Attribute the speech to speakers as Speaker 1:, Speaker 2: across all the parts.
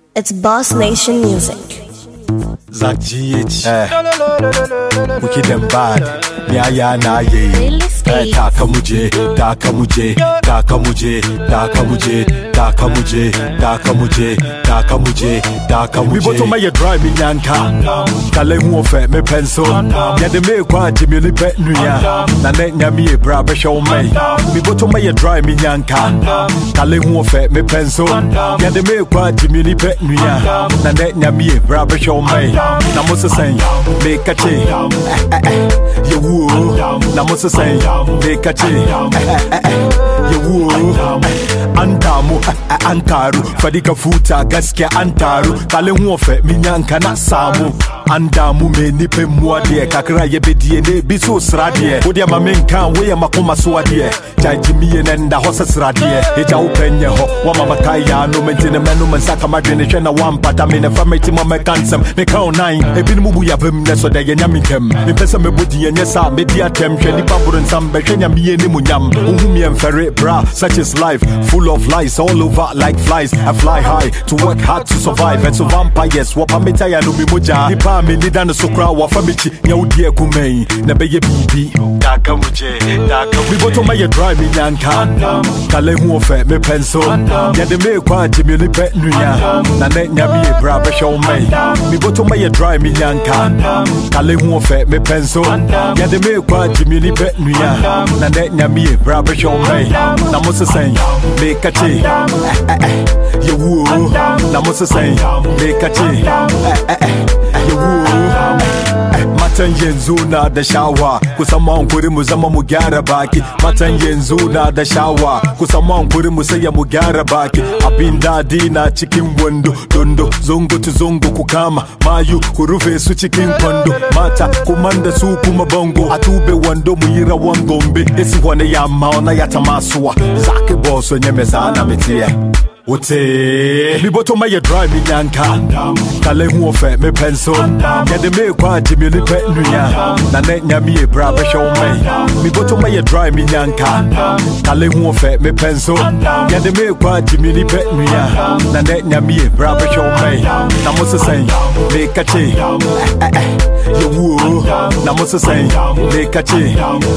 Speaker 1: It's Boss Nation Music.
Speaker 2: Zach GH, wicked and bad. Nyaya na ye. Takamuje, takamuje, takamuje, takamuje, takamuje, takamuje, takamuje, takamuje. We bottom my drive me nyanka. Kale mu ofe me pencil. Ya de me kwa jimi ni pet nuya. Na ne nyami e bra be show me. We bottom my drive me nyanka. Kale mu ofe me pencil. Ya de me kwa jimi ni pet nuya. Na ne nyami e bra be show me. Na mo se sen me kache. Ye wo. Na mo se sen me kache. Ye wo. Andamu antaru fadika futa gaskiya antaru kale hu ofe minyanka na samu andamu me nipe muade kakra ye bedie ne bi so srade wodi ama menka we ya makoma so ade jajimiye nenda hosa srade eja upenye ho wa mama kaya no mentine menu mensaka madwene hwe na wampata me ne famity mo mekansem me ka onan ebi no mubu ya bam ne so de ye nyamintem me pesa me bodi ye nyesa me di atem hwe ni paburu nsam be hwe nyamiye ni munyam ohumi emfere bra such is life full of lies all over like flies. I fly high to work hard to survive. And so vampires wapameta ya no mimoja nipa me nida no sokra wa famichi nya udie kumei na beye bibi takamuje takamuje. Me boto my drive me nyanka kale hu ofe me pencil ya de me kwa jimi ni pet nuya na ne nyami e bra be show me. Me boto my drive me nyanka kale hu ofe me pencil ya de me kwa jimi ni pet nuya na ne nyami e bra be show me. Na mo se sen me kache ye wo na mo se sen me kache ye wo matan yanzu na da shawa kusan man kuri mu zama mu gyara baki matan yanzu na da shawa kusan man kuri mu sai mu gyara baki abin dadi na cikin wando dondo zongo to zongo ku kama mayu ku rufe su cikin kwando mata kumanda su kuma bango a tube wando mu yi rawan gombe esi wani yamma ona ya tamasuwa zake boso nyemeza na metie Ote mi boto my drive me nyanka kale hu ofe me pencil ya de me kwa jimi ni pet nuya na ne nyami e bra be show me. Mi boto my drive me nyanka kale hu ofe me pencil ya de me kwa jimi ni pet nuya na ne nyami e bra be show me. Na mo se sen me kache ye wo na mo se sen me kache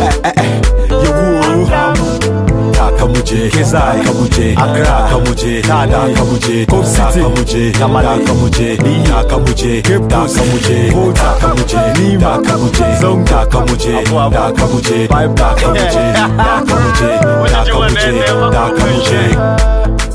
Speaker 2: ye wo Kamuje, Kezai, Kamuje, Accra, Kamuje, Tada, Kamuje, Coast City, Kamuje, Kamada, Kamuje, Nina, Kamuje, Cape Town, Kamuje, Volta, Kamuje, Nima, Kamuje, Zonga, Kamuje, Da, Kamuje, Vibe, Da, Kamuje, Da, Kamuje, Da, Kamuje, Da, Kamuje.